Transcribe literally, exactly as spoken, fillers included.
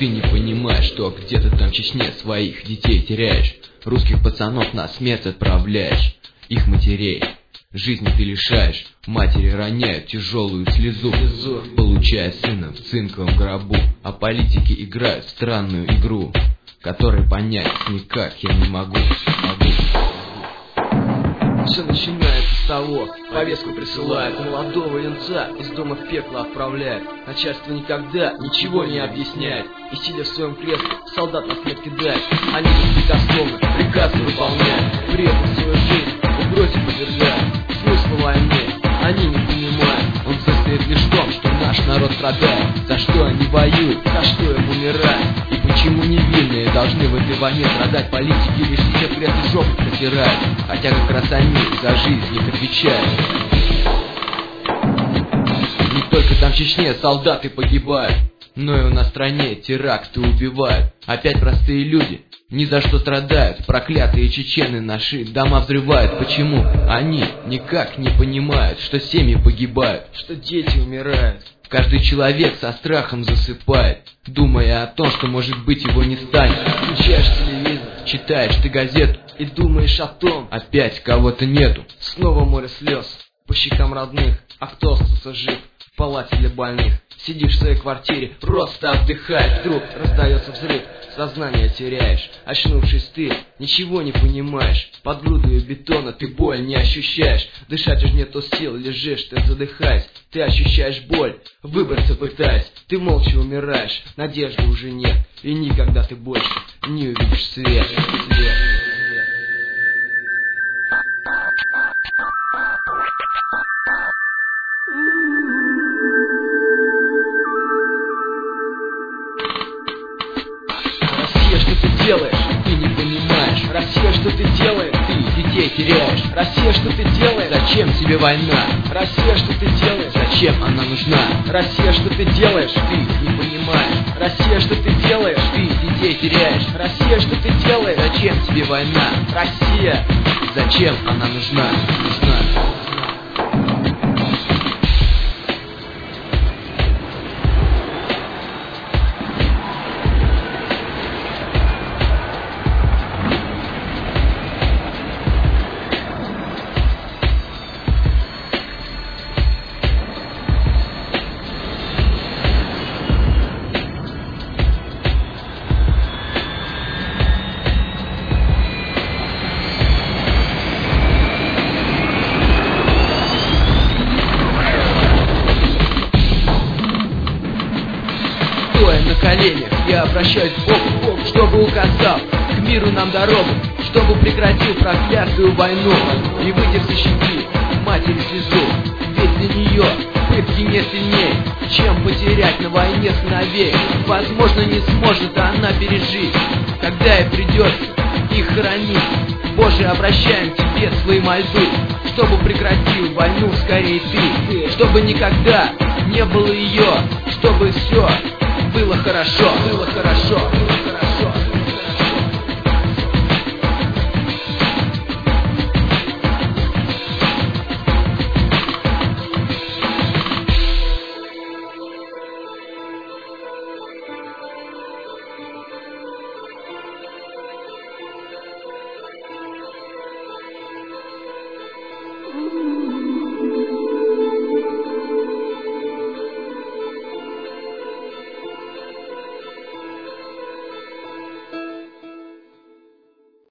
ты не понимаешь, что где-то там в Чечне своих детей теряешь, русских пацанов на смерть отправляешь, их матерей жизни ты лишаешь, матери роняют тяжелую слезу, получая сына в цинковом гробу, а политики играют в странную игру, которой понять никак я не могу. могу. Все начинается с того, повестку присылает, молодого юнца из дома в пекло отправляет. Начальство никогда ничего не объясняет, и сидя в своем кресле, солдат на смерть кидает. Они беспрекословно приказы выполняют, при этом свою жизнь угрозе подвергают. Смысл войны они не понимают, он состоит лишь в том, что наш народ страдает. За что они воюют, за что им умирают, и почему невинные должны в этой войне страдать? Политики лишь все крест и жопу протирают, хотя как раз они за жизнь их отвечают. Не только там в Чечне солдаты погибают, но и у нас в стране теракты убивают. Опять простые люди ни за что страдают, проклятые чечены наши дома взрывают. Почему они никак не понимают, что семьи погибают, что дети умирают? Каждый человек со страхом засыпает, думая о том, что может быть его не станет. Включаешь телевизор, читаешь ты газету и думаешь о том, опять кого-то нету. Снова море слез по щекам родных, а кто остался жив в палате для больных? Сидишь в своей квартире, просто отдыхаешь, вдруг раздается взрыв, сознание теряешь. Очнувшись ты, ничего не понимаешь, под грудою бетона ты боль не ощущаешь. Дышать уже нету сил, лежишь ты задыхаясь, ты ощущаешь боль, выбраться пытаясь. Ты молча умираешь, надежды уже нет, и никогда ты больше не увидишь свет, свет. Россия, что ты делаешь? Ты не понимаешь. Россия, что ты делаешь? Ты детей теряешь. Россия, что ты делаешь? Зачем тебе война? Россия, что ты делаешь? Зачем она нужна? Россия, что ты делаешь? Ты не понимаешь. Россия, что ты делаешь? Ты детей теряешь. Россия, что ты делаешь? Зачем тебе война? Россия, зачем она нужна? Нужна. На коленях я обращаюсь к Богу, Богу, чтобы указал к миру нам дорогу, чтобы прекратил проклятую войну и вытер со щеки матери слезу. Ведь для нее пытки не сильней, чем потерять на войне сыновей. Возможно, не сможет она пережить, когда ей придется их хоронить. Боже, обращаем к тебе свои мольбы, чтобы прекратил войну скорее ты, чтобы никогда не было ее, чтобы все было хорошо, было хорошо.